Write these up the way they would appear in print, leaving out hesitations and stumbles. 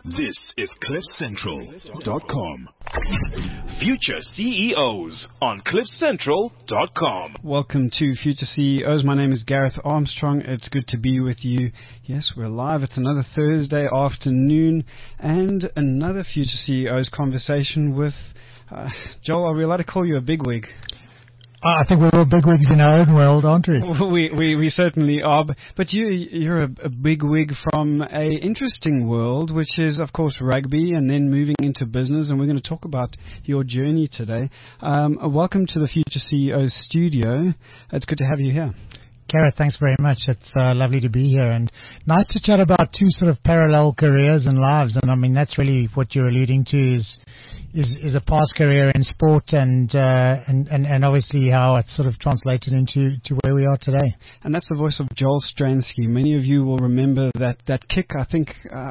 This is CliffCentral.com. Future CEOs on CliffCentral.com. Welcome to Future CEOs. My name is Gareth Armstrong. It's good to be with you. Yes, we're live. It's another Thursday afternoon and another Future CEOs conversation with Joel. Are we allowed to call you a bigwig? I think we're all bigwigs in our own world, aren't we? We certainly are. But you're a bigwig from a interesting world, which is, of course, rugby, and then moving into business. And we're going to talk about your journey today. Welcome to the Future CEOs studio. It's good to have you here. Gareth, thanks very much. It's lovely to be here, and nice to chat about two sort of parallel careers and lives. And I mean, that's really what you're alluding to is a past career in sport and obviously how it's sort of translated into where we are today. And that's the voice of Joel Stransky. Many of you will remember that kick. I think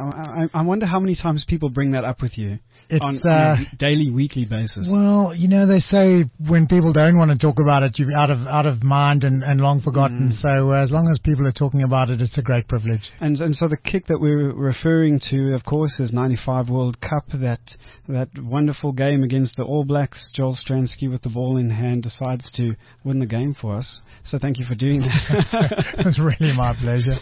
I wonder how many times people bring that up with you. On a daily, weekly basis. Well, you know, they say when people don't want to talk about it, you're out of mind and long forgotten. So as long as people are talking about it, it's a great privilege. And so the kick that we're referring to, of course, is 95 World Cup, that wonderful game against the All Blacks. Joel Stransky with the ball in hand decides to win the game for us. So thank you for doing that. It's really my pleasure.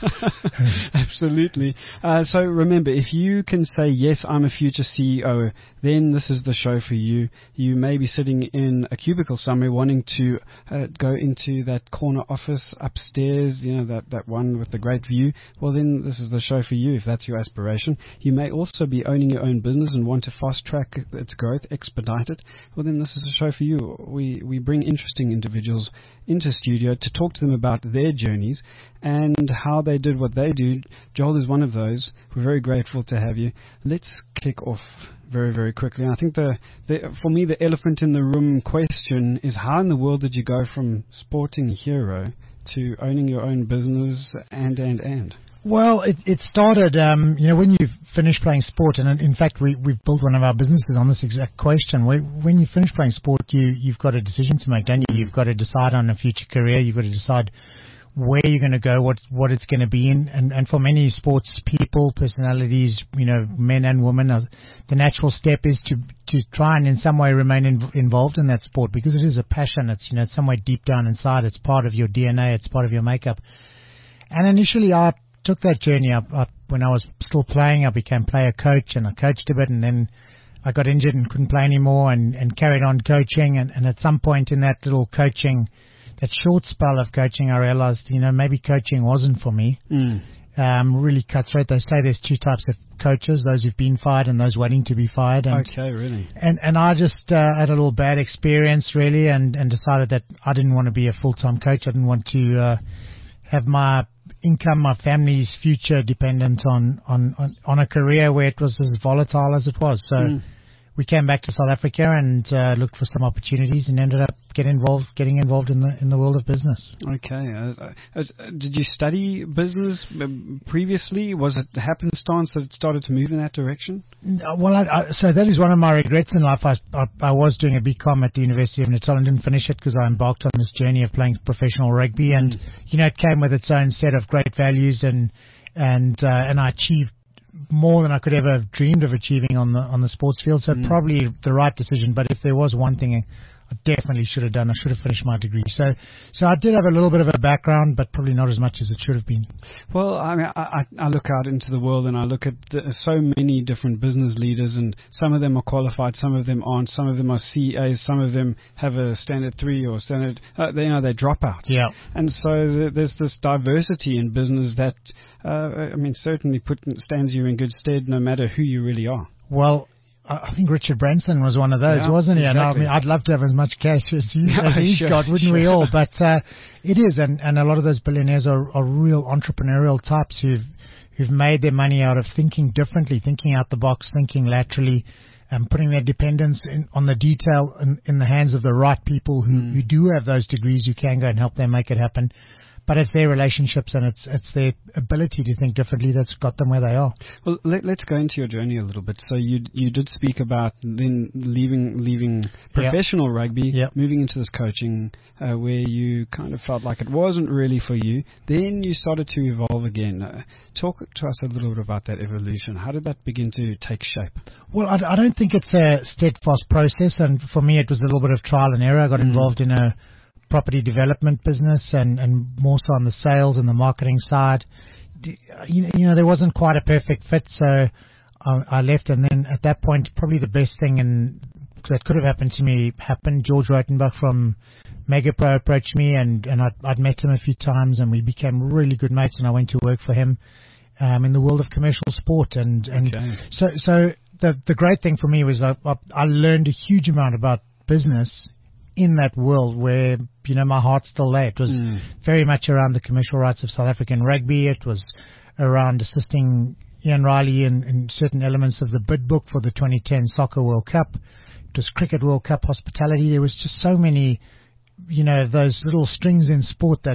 Absolutely. So remember, if you can say, yes, I'm a future CEO, then this is the show for you. You may be sitting in a cubicle somewhere wanting to go into that corner office upstairs, you know, that one with the great view. Well, then this is the show for you if that's your aspiration. You may also be owning your own business and want to fast track its growth, expedite it. Well, then this is the show for you. We bring interesting individuals into studio to talk to them about their journeys and how they did what they do. Joel is one of those. We're very grateful to have you. Let's kick off very, very quickly. And I think for me, the elephant in the room question is, how in the world did you go from sporting hero to owning your own business and? Well, it started, when you finish playing sport, and in fact, we've built one of our businesses on this exact question. When you finish playing sport, you've got a decision to make, don't you? You've got to decide on a future career. You've got to decide where you're going to go, what it's going to be in. And for many sports people, personalities, you know, men and women, the natural step is to try and in some way remain involved in that sport, because it is a passion. It's, you know, it's somewhere deep down inside. It's part of your DNA. It's part of your makeup. And initially I took that journey up when I was still playing. I became player coach, and I coached a bit, and then I got injured and couldn't play anymore, and carried on coaching. And at some point in that little coaching, that short spell of coaching, I realized, you know, maybe coaching wasn't for me. Really cutthroat. They say there's two types of coaches: those who've been fired and those waiting to be fired. And, okay, really. And I just had a little bad experience, really, and decided that I didn't want to be a full-time coach. I didn't want to have my income, my family's future dependent on a career where it was as volatile as it was. So we came back to South Africa and looked for some opportunities, and ended up getting involved in the world of business. Okay. Did you study business previously? Was it happenstance that it started to move in that direction? Well, so that is one of my regrets in life. I was doing a BCom at the University of Natal and didn't finish it because I embarked on this journey of playing professional rugby, and you know, it came with its own set of great values, and I achieved more than I could ever have dreamed of achieving on the sports field. So probably the right decision. But if there was one thing I definitely should have done, I should have finished my degree. So I did have a little bit of a background, but probably not as much as it should have been. Well, I mean, I look out into the world and I look at so many different business leaders, and some of them are qualified, some of them aren't, some of them are CAs, some of them have a standard 3 or standard, they drop out. Yeah. And so there's this diversity in business that, certainly stands you in good stead no matter who you really are. Well, I think Richard Branson was one of those, wasn't he? Exactly. And I mean, I'd love to have as much cash as he's got, wouldn't we all? But it is, and a lot of those billionaires are real entrepreneurial types who've made their money out of thinking differently, thinking out the box, thinking laterally, and putting their dependence on the detail in the hands of the right people who do have those degrees, who can go and help them make it happen. but it's their relationships and it's their ability to think differently that's got them where they are. Well, let's go into your journey a little bit. So you did speak about then leaving professional rugby, moving into this coaching, where you kind of felt like it wasn't really for you. Then you started to evolve again. Talk to us a little bit about that evolution. How did that begin to take shape? Well, I don't think it's a steadfast process, and for me it was a little bit of trial and error. I got involved in a property development business and more so on the sales and the marketing side. You know, there wasn't quite a perfect fit, so I left, and then at that point probably the best thing that could have happened to me happened. George Rotenbach from Megapro approached me, and I'd met him a few times, and we became really good mates, and I went to work for him in the world of commercial sport. So the great thing for me was I learned a huge amount about business in that world where, you know, my heart still lay. It was very much around the commercial rights of South African rugby. It was around assisting Ian Riley in certain elements of the bid book for the 2010 Soccer World Cup. It was Cricket World Cup hospitality. There was just so many, you know, those little strings in sport that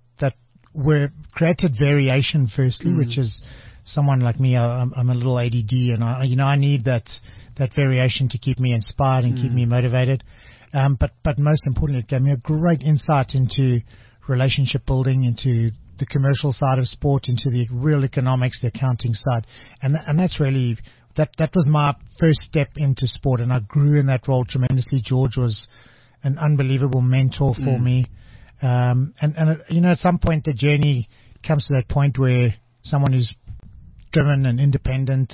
were created variation firstly, which is someone like me. I'm a little ADD, and I need that variation to keep me inspired and keep me motivated. But most importantly, it gave me a great insight into relationship building, into the commercial side of sport, into the real economics, the accounting side, and that's really that was my first step into sport, and I grew in that role tremendously. George was an unbelievable mentor for me, and you know, at some point the journey comes to that point where someone who's driven and independent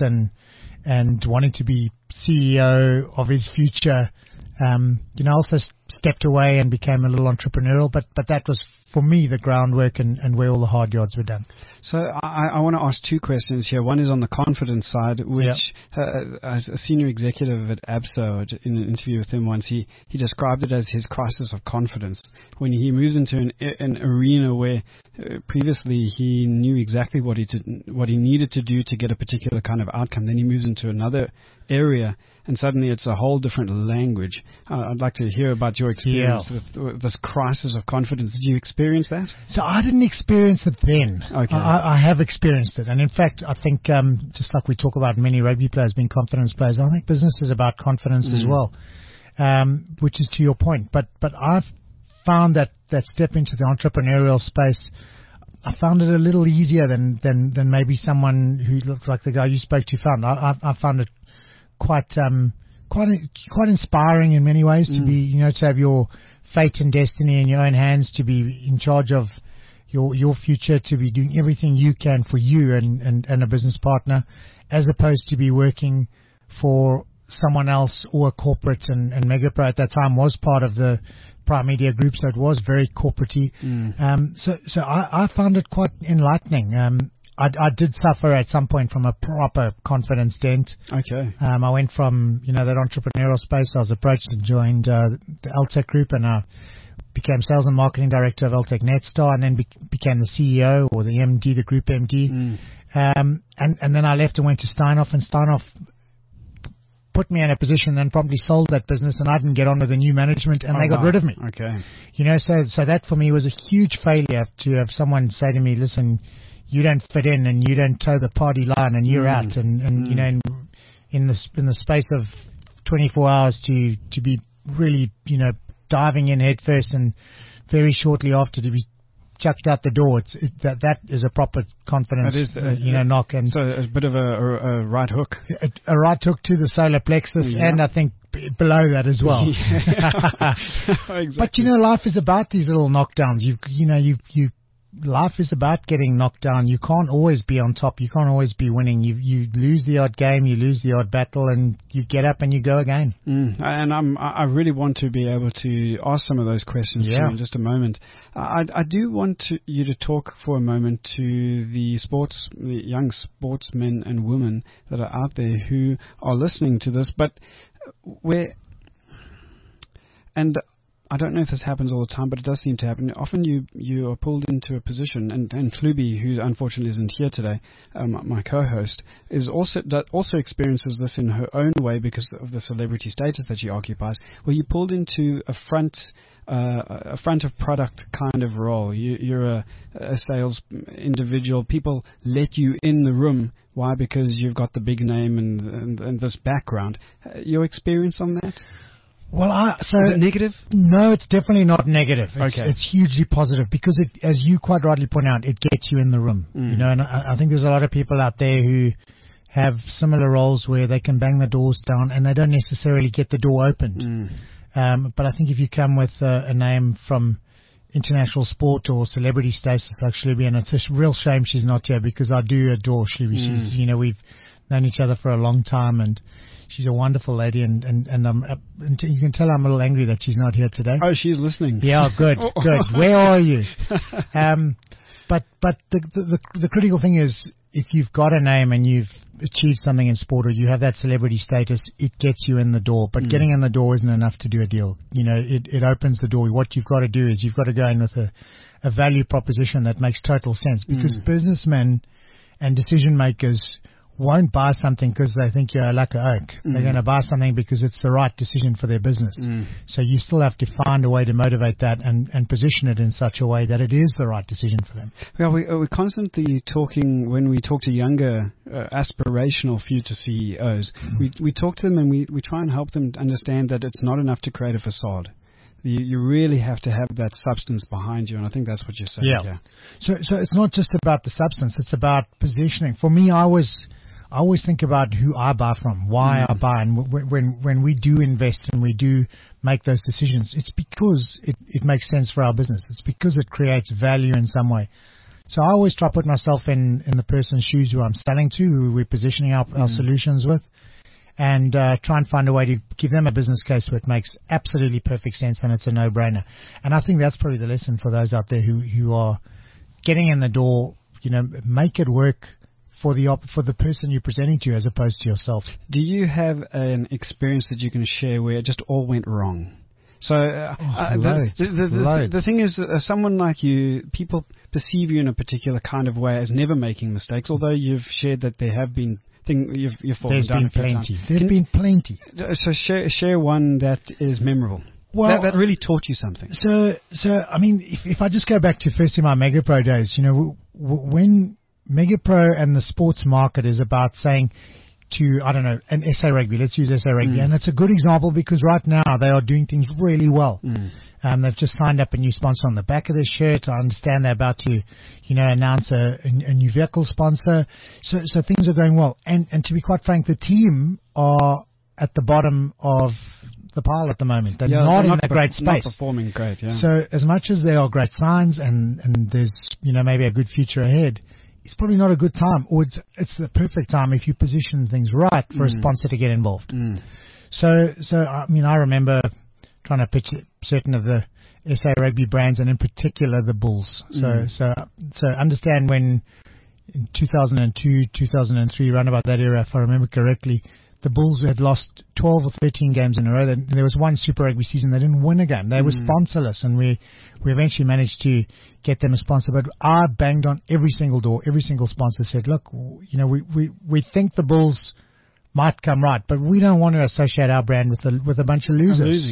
and wanting to be CEO of his future, you know, also stepped away and became a little entrepreneurial, but that was for me the groundwork and where all the hard yards were done. So I want to ask two questions here. One is on the confidence side, which a senior executive at ABSA, in an interview with him once, he described it as his crisis of confidence. When he moves into an arena where previously he knew exactly what he needed to do to get a particular kind of outcome, then he moves into another area and suddenly it's a whole different language. I'd like to hear about your experience with this crisis of confidence. Did you experience that? So I didn't experience it then. Okay. I have experienced it. And in fact, I think just like we talk about many rugby players being confidence players, I think business is about confidence as well, which is to your point. But I've found that step into the entrepreneurial space, I found it a little easier than maybe someone who looked like the guy you spoke to found. I found it quite inspiring in many ways to be, you know, to have your fate and destiny in your own hands, to be in charge of your future, to be doing everything you can for you and a business partner, as opposed to be working for someone else or a corporate. And Megapro at that time was part of the Prime Media Group, so it was very corporate-y. So I found it quite enlightening. I did suffer at some point from a proper confidence dent. Okay. I went from, you know, that entrepreneurial space. I was approached and joined the LTEC Group, and I became sales and marketing director of LTEC Netstar, and then became the CEO or the MD, the group MD. And then I left and went to Steinhoff, and Steinhoff put me in a position and promptly sold that business, and I didn't get on with the new management, and they got rid of me. Okay. You know, so that for me was a huge failure, to have someone say to me, listen, you don't fit in and you don't toe the party line and you're out. And you know, in the space of 24 hours to be really, you know, diving in head first, and very shortly after to be chucked out the door. That is a proper confidence, knock. And so a bit of a right hook. A right hook to the solar plexus, and I think below that as well. Exactly. But you know, life is about these little knockdowns. Life is about getting knocked down. You can't always be on top. You can't always be winning. You lose the odd game, you lose the odd battle, and you get up and you go again. And I really want to be able to ask some of those questions to you in just a moment. I do want you to talk for a moment to the young sportsmen and women that are out there who are listening to this, but I don't know if this happens all the time, but it does seem to happen. Often you are pulled into a position, and Klubi, who unfortunately isn't here today, my co-host, also experiences this in her own way because of the celebrity status that she occupies, where you're pulled into a front of product kind of role. You're a sales individual. People let you in the room. Why? Because you've got the big name and this background. Your experience on that? Well, is it negative? No, it's definitely not negative. It's hugely positive because as you quite rightly point out, it gets you in the room. You know, and I think there's a lot of people out there who have similar roles where they can bang the doors down and they don't necessarily get the door opened. But I think if you come with a name from international sport or celebrity status like Shlubi, and it's a real shame she's not here because I do adore Shlubi. She's, you know, we've known each other for a long time and she's a wonderful lady and you can tell I'm a little angry that she's not here today. Oh, she's listening. Yeah, good. Where are you? But the critical thing is if you've got a name and you've achieved something in sport or you have that celebrity status, it gets you in the door. But getting in the door isn't enough to do a deal. You know, it opens the door. What you've got to do is you've got to go in with a value proposition that makes total sense because businessmen and decision makers won't buy something because they think you're a lucky oak. They're going to buy something because it's the right decision for their business. So you still have to find a way to motivate that and position it in such a way that it is the right decision for them. Well, we're constantly talking, when we talk to younger aspirational future CEOs, we talk to them and we try and help them understand that it's not enough to create a facade. You really have to have that substance behind you, and I think that's what you're saying. Yeah. So it's not just about the substance; it's about positioning. For me, I always think about who I buy from, why I buy, and when we do invest and we do make those decisions, it's because it makes sense for our business. It's because it creates value in some way. So I always try to put myself in the person's shoes who I'm selling to, who we're positioning our solutions with, and try and find a way to give them a business case where it makes absolutely perfect sense and it's a no-brainer. And I think that's probably the lesson for those out there who are getting in the door. You know, make it work for the person you're presenting to as opposed to yourself. Do you have an experience that you can share where it just all went wrong? So the thing is, someone like you, people perceive you in a particular kind of way as never making mistakes, although you've shared that there have been you've fallen down a few times. There's been plenty. So share one that is memorable. Well, that really taught you something. So I mean, if I just go back to first in my MegaPro days, you know, when MegaPro and the sports market is about saying to, I don't know, an SA Rugby, let's use SA Rugby, and it's a good example because right now they are doing things really well. They've just signed up a new sponsor on the back of their shirt. I understand they're about to, you know, announce a new vehicle sponsor. So things are going well. And to be quite frank, the team are at the bottom of the pile at the moment. They're not in a great space. Not performing great, yeah. So as much as there are great signs and there's, you know, maybe a good future ahead, it's probably not a good time, or it's the perfect time if you position things right for a sponsor to get involved. So I mean, I remember trying to pitch certain of the SA Rugby brands, and in particular the Bulls. So understand when in 2002, 2003, around about that era, if I remember correctly, the Bulls had lost 12 or 13 games in a row. There was one Super Rugby season they didn't win a game. They were sponsorless, and we eventually managed to get them a sponsor. But I banged on every single door. Every single sponsor said, look, you know, we think the Bulls might come right, but we don't want to associate our brand with a bunch of losers.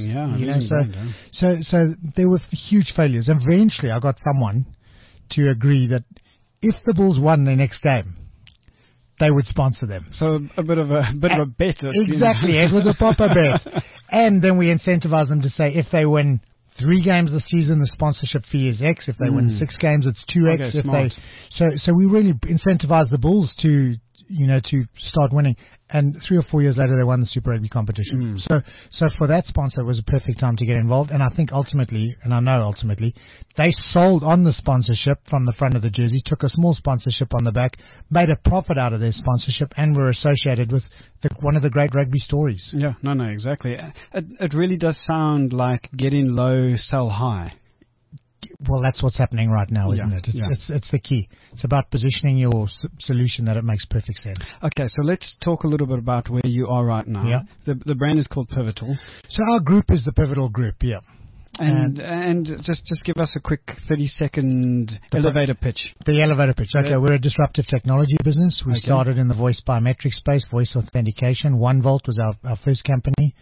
So there were huge failures. Eventually, I got someone to agree that if the Bulls won their next game, they would sponsor them. So a bit of a bet. Exactly. It was a proper bet. And then we incentivized them to say if they win 3 games this season, the sponsorship fee is X. If they win 6 games, it's 2X. So we really incentivized the Bulls to start winning. And 3 or 4 years later, they won the Super Rugby competition. So for that sponsor, it was a perfect time to get involved. And I think ultimately, they sold on the sponsorship from the front of the jersey, took a small sponsorship on the back, made a profit out of their sponsorship, and were associated with one of the great rugby stories. Yeah, no, exactly. It really does sound like get in low, sell high. Well, that's what's happening right now, isn't it? It's the key. It's about positioning your solution that it makes perfect sense. Okay, so let's talk a little bit about where you are right now. Yeah. The brand is called Pivotal. So our group is the Pivotal Group, yeah. And just give us a quick 30-second elevator pitch. The elevator pitch. Okay, we're a disruptive technology business. We started in the voice biometric space, voice authentication. OneVault was our first company.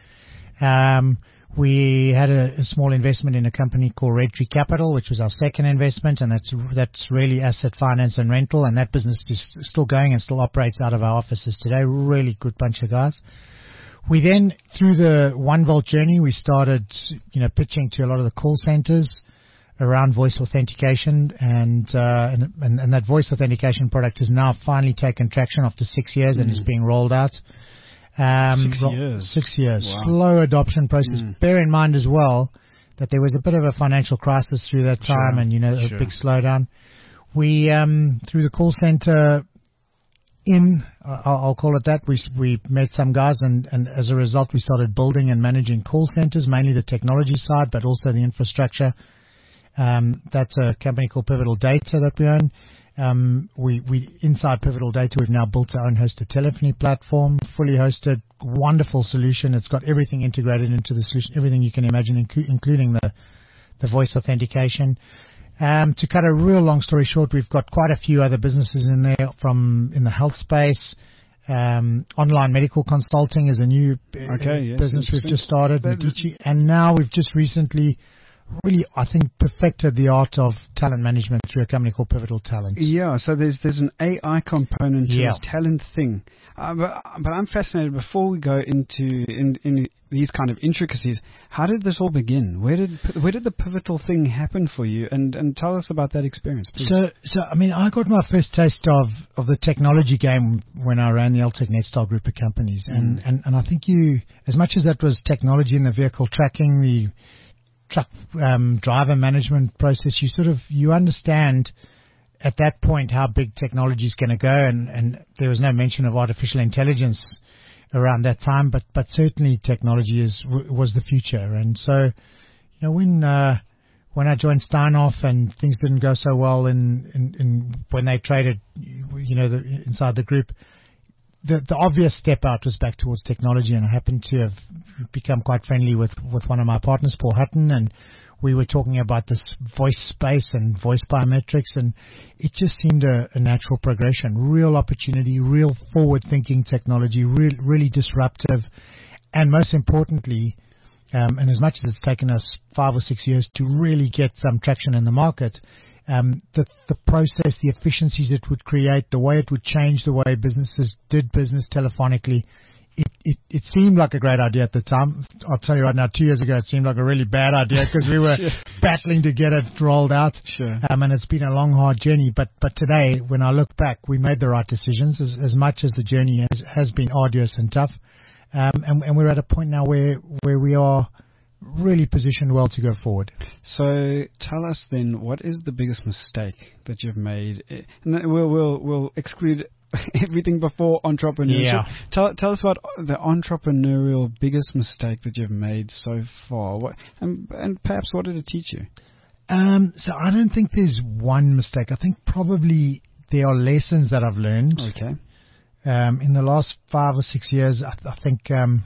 We had a small investment in a company called Red Tree Capital, which was our second investment, and that's really asset finance and rental, and that business is still going and still operates out of our offices today. Really good bunch of guys. We then, through the OneVault journey, we started, pitching to a lot of the call centers around voice authentication, and that voice authentication product has now finally taken traction after 6 years and is being rolled out. 6 years. 6 years. Wow. Slow adoption process. Bear in mind as well that there was a bit of a financial crisis through that time, and a big slowdown. We through the call center, I'll call it that. We met some guys, and as a result, we started building and managing call centers, mainly the technology side, but also the infrastructure. That's a company called Pivotal Data that we own. We inside Pivotal Data, we've now built our own hosted telephony platform, fully hosted, wonderful solution. It's got everything integrated into the solution, everything you can imagine, including the voice authentication. To cut a real long story short, we've got quite a few other businesses in there in the health space. Online medical consulting is a new business we've just started, Medici, and now we've just recently really, I think, perfected the art of talent management through a company called Pivotal Talent. Yeah, so there's an AI component to this talent thing. But I'm fascinated, before we go into these kind of intricacies, how did this all begin? Where did the Pivotal thing happen for you? And tell us about that experience, please. So I mean, I got my first taste of the technology game when I ran the Altec Netstar group of companies. And I think as much as that was technology in the vehicle tracking, the truck driver management process, you understand at that point how big technology is going to go, and there was no mention of artificial intelligence around that time, but certainly technology was the future. And so, when I joined Steinhoff and things didn't go so well in when they traded, inside the group, the obvious step out was back towards technology, and I happened to have become quite friendly with one of my partners, Paul Hutton, and we were talking about this voice space and voice biometrics, and it just seemed a natural progression, real opportunity, real forward-thinking technology, really disruptive, and most importantly, and as much as it's taken us 5 or 6 years to really get some traction in the market, the process, the efficiencies it would create, the way it would change the way businesses did business telephonically, it seemed like a great idea at the time. I'll tell you right now, 2 years ago, it seemed like a really bad idea because we were battling to get it rolled out. And it's been a long, hard journey. But today, when I look back, we made the right decisions as much as the journey has been arduous and tough. And we're at a point now where we are really positioned well to go forward. So tell us then, what is the biggest mistake that you've made? And we'll exclude everything before entrepreneurship. Tell us about the entrepreneurial biggest mistake that you've made so far, and perhaps what did it teach you? So I don't think there's one mistake. I think probably there are lessons that I've learned. Okay. In the last 5 or 6 years, I think, and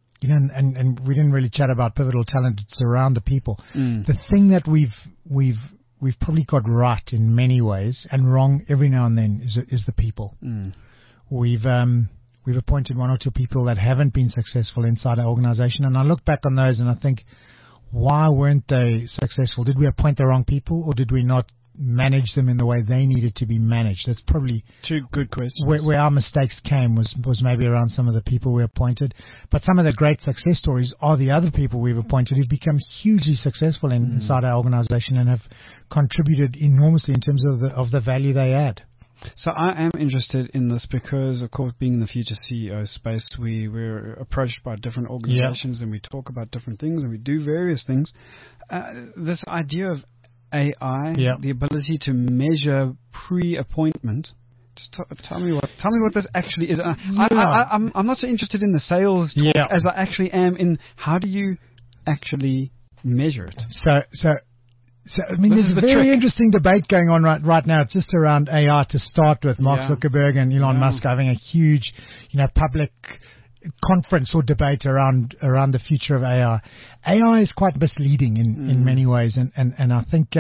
we didn't really chat about Pivotal Talent. It's around the people. The thing that we've probably got right in many ways and wrong every now and then is the people. We've appointed 1 or 2 people that haven't been successful inside our organization, and I look back on those and I think, why weren't they successful? Did we appoint the wrong people, or did we not manage them in the way they needed to be managed? That's probably 2 good questions. Where our mistakes came was maybe around some of the people we appointed. But some of the great success stories are the other people we've appointed who've become hugely successful inside our organization and have contributed enormously in terms of the value they add. So I am interested in this because, of course, being in the future CEO space, we're approached by different organizations and we talk about different things and we do various things. This idea of AI, the ability to measure pre-appointment. Just tell me what this actually is. I'm not so interested in the sales talk as I actually am in how do you actually measure it. So I mean, there's a very interesting debate going on right now just around AI to start with. Mark Zuckerberg and Elon Musk having a huge, public conference or debate around the future of AI. AI is quite misleading in many ways, and I think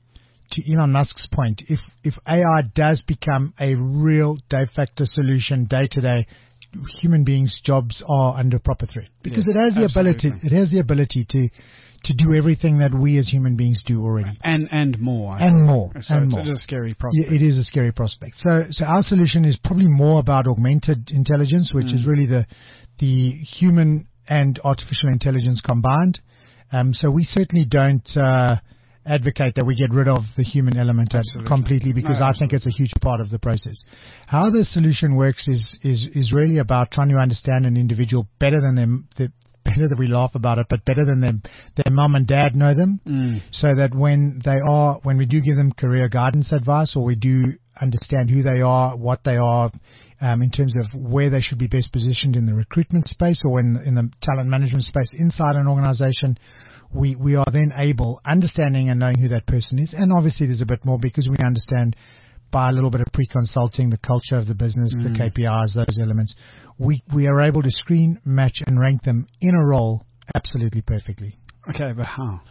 to Elon Musk's point, if AI does become a real de facto solution day to day, human beings' jobs are under proper threat because it has the ability to do everything that we as human beings do already, and more. So it's a scary prospect. Yeah, it is a scary prospect. So our solution is probably more about augmented intelligence, which is really the human and artificial intelligence combined. So we certainly don't advocate that we get rid of the human element completely, because I think it's a huge part of the process. How the solution works is really about trying to understand an individual better than them. Better that we laugh about it, but better than their mum and dad know them, so that when we do give them career guidance advice, or we do understand who they are, what they are, in terms of where they should be best positioned in the recruitment space or in the talent management space inside an organization, we are then able, understanding and knowing who that person is. And obviously there's a bit more because we understand by a little bit of pre-consulting, the culture of the business, the KPIs, those elements. We are able to screen, match, and rank them in a role absolutely perfectly. Okay, but how?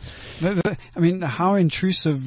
I mean, how intrusive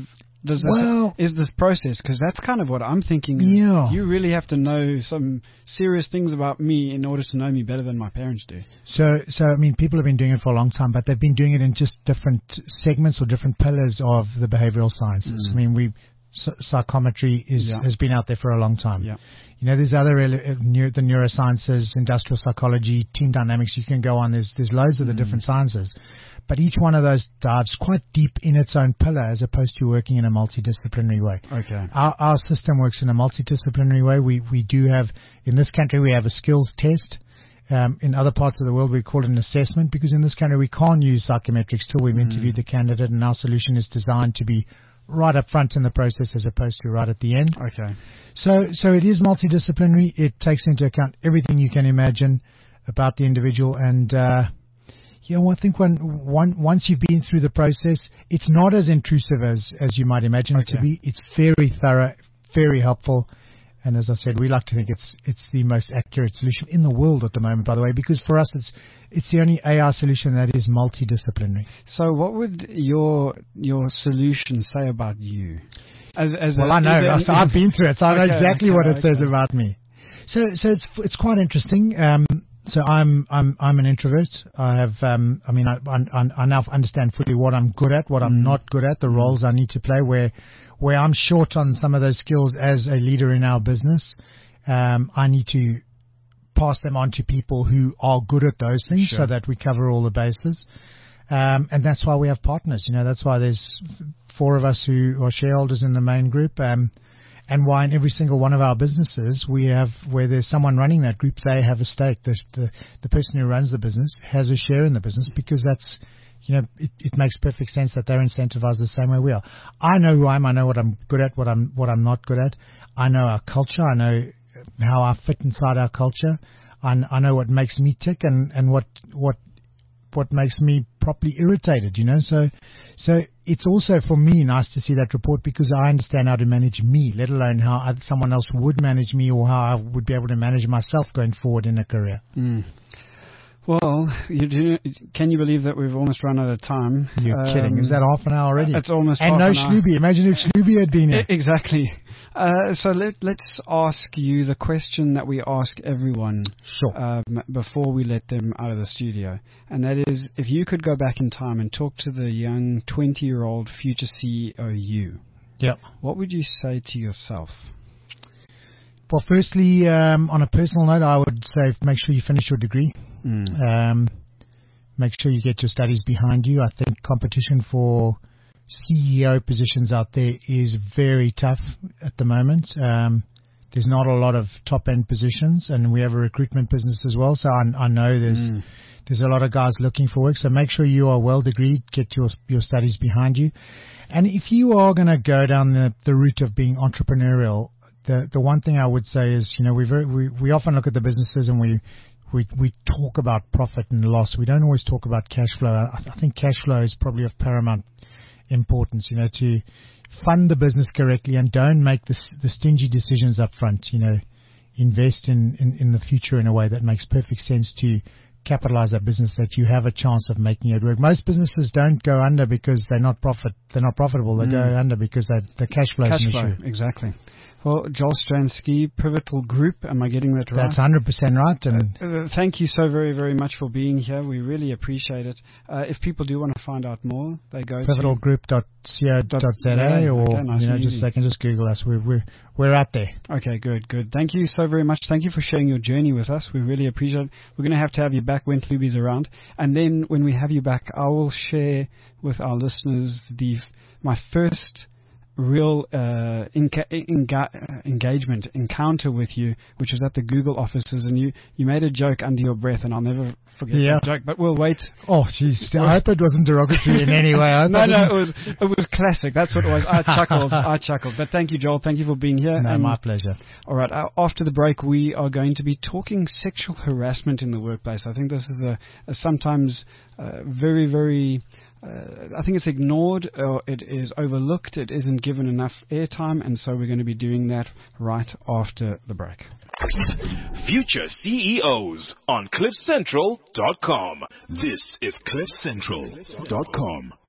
is this process? Because that's kind of what I'm thinking. You really have to know some serious things about me in order to know me better than my parents do. So I mean, people have been doing it for a long time, but they've been doing it in just different segments or different pillars of the behavioral sciences. I mean, psychometry has been out there for a long time. Yeah. You know, there's other the neurosciences, industrial psychology, team dynamics. You can go on. There's loads of the different sciences, but each one of those dives quite deep in its own pillar, as opposed to working in a multidisciplinary way. Okay. Our system works in a multidisciplinary way. We do have, in this country, we have a skills test. In other parts of the world, we call it an assessment, because in this country we can't use psychometrics till we've interviewed the candidate, and our solution is designed to be right up front in the process as opposed to right at the end. Okay. So it is multidisciplinary. It takes into account everything you can imagine about the individual. And, I think once you've been through the process, it's not as intrusive as you might imagine it to be. It's very thorough, very helpful. And as I said, we like to think it's the most accurate solution in the world at the moment, by the way, because for us it's the only AI solution that is multidisciplinary. So what would your solution say about you? I know. I've been through it, so I know exactly what it says about me. So it's quite interesting. So I'm an introvert. I have I now understand fully what I'm good at, what I'm not good at, the roles I need to play, where I'm short on some of those skills as a leader in our business. I need to pass them on to people who are good at those things, so that we cover all the bases. And that's why we have partners. You know, that's why there's 4 of us who are shareholders in the main group. And why in every single one of our businesses where there's someone running that group, they have a stake. The person who runs the business has a share in the business, because that's, it makes perfect sense that they're incentivized the same way we are. I know who I am. I know what I'm good at, what I'm not good at. I know our culture. I know how I fit inside our culture. I know what makes me tick and what makes me properly irritated, So it's also for me nice to see that report, because I understand how to manage me, let alone how someone else would manage me, or how I would be able to manage myself going forward in a career. Well, can you believe that we've almost run out of time? You're kidding. Is that half an hour already? It's almost and half an no hour. Shlubi. Imagine if Shlubi had been here. Exactly. So let's ask you the question that we ask everyone before we let them out of the studio. And that is, if you could go back in time and talk to the young 20-year-old future CEO you, what would you say to yourself? Well, firstly, on a personal note, I would say make sure you finish your degree. Make sure you get your studies behind you. I think competition for CEO positions out there is very tough at the moment. There's not a lot of top-end positions, and we have a recruitment business as well. So I know there's a lot of guys looking for work. So make sure you are well-degreed, get your studies behind you. And if you are going to go down the route of being entrepreneurial, the one thing I would say is, we often look at the businesses and we talk about profit and loss. We don't always talk about cash flow. I think cash flow is probably of paramount importance, to fund the business correctly, and don't make the stingy decisions up front, invest in the future in a way that makes perfect sense to capitalize that business, that you have a chance of making it work. Most businesses don't go under because they're not profitable. They go under because the cash flow is an issue. Exactly. Well, Joel Stransky, Pivotal Group, am I getting that right? That's 100% right. And thank you so very, very much for being here. We really appreciate it. If people do want to find out more, they go pivotalgroup.co.za or okay, nice they can just Google us. We're out there. Okay, good. Thank you so very much. Thank you for sharing your journey with us. We really appreciate it. We're going to have you back when Klubi's around, and then when we have you back, I will share with our listeners my first real encounter with you, which was at the Google offices, and you made a joke under your breath, and I'll never forget that joke. But we'll wait. Oh, jeez! I hope it wasn't derogatory in any way. No, it was classic. That's what it was. I chuckled. But thank you, Joel. Thank you for being here. No, my pleasure. All right. After the break, we are going to be talking sexual harassment in the workplace. I think this is a sometimes very, very. I think it's ignored or it is overlooked. It isn't given enough airtime, and so we're going to be doing that right after the break. Future CEOs on CliffCentral.com. This is CliffCentral.com.